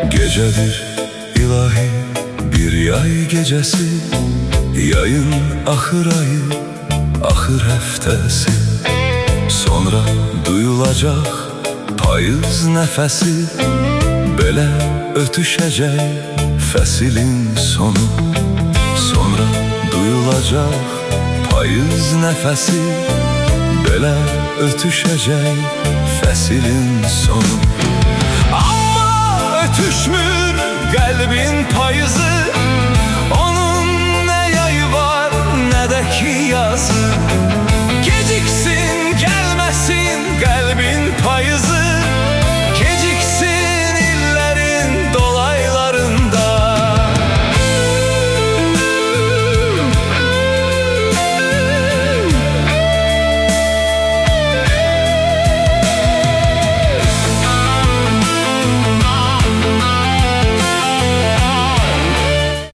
Gecedir ilahi bir yay gecesi, yayın ahır ayı, ahır heftesi. Sonra duyulacak payız nefesi, belə ötüşecek fesilin sonu. Sonra duyulacak payız nefesi, belə ötüşecek fesilin sonu. Ama ötüşmür kalbin payızı,